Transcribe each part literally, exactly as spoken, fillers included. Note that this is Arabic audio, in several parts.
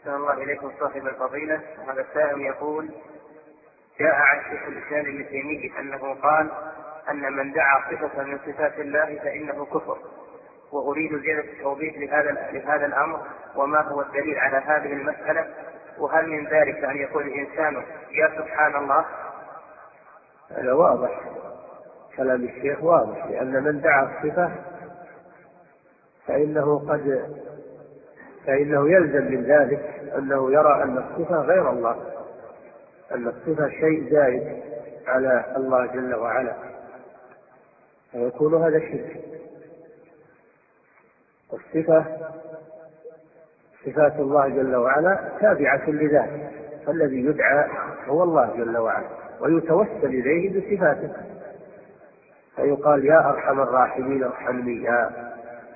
أحسن الله إليكم صاحب الفضيلة. هذا السائل يقول: جاء عن شيخ الإسلام ابن تيمية أنه قال أن من دعا صفة من صفات الله فإنه كفر، وأريد زيادة التوضيح لهذا لهذا الأمر، وما هو الدليل على هذه المسألة، وهل من ذلك أن يقول الإنسان يا سبحان الله؟ هذا واضح، كلام الشيخ واضح، لأن من دعا الصفة فإنه قد فإنه يلزم من ذلك أنه يرى أن الصفة غير الله، أن الصفة شيء زائد على الله جل وعلا، فيكون هذا شرك. الصفة صفات الله جل وعلا تابعة لذاته، فالذي يدعى هو الله جل وعلا ويتوسل إليه بصفاته، فيقال يا أرحم الراحمين ارحمني، يا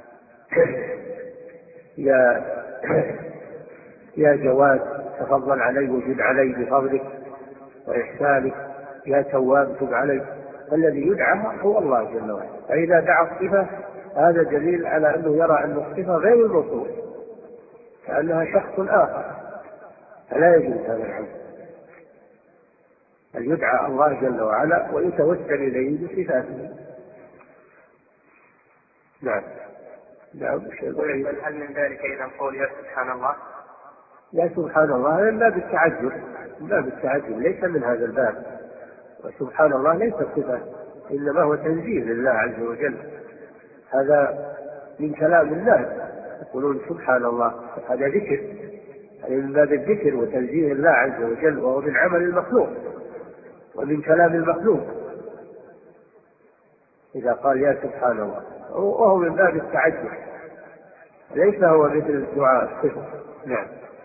يا يا جواد تفضل علي وجد علي بفضلك وإحسانك، يا تواب تب علي. الذي يدعى هو الله جل وعلا، فإذا دعا الصفة هذا دليل على أنه يرى أن الصفة غير الموصوف، كأنها شخص آخر، فلا يجوز هذا العمل، أن يدعى الله جل وعلا ويتوسل إليه بصفاته. نعم. نعم. هل من ذلك إذا نقول يا سبحان الله؟ يا سبحان الله من باب التعجب، من باب التعجب، ليس من هذا الباب. وسبحان الله ليس صفة، إنما هو تنزيه لله عز وجل، هذا من كلام الناس يقولون سبحان الله، هذا ذكر، هذا من باب الذكر وتنزيه الله عز وجل، وهو من عمل المخلوق ومن كلام المخلوق إذا قال يا سبحان الله، وهو من باب التعجب، ليس هو مثل دعاء الصفة. نعم.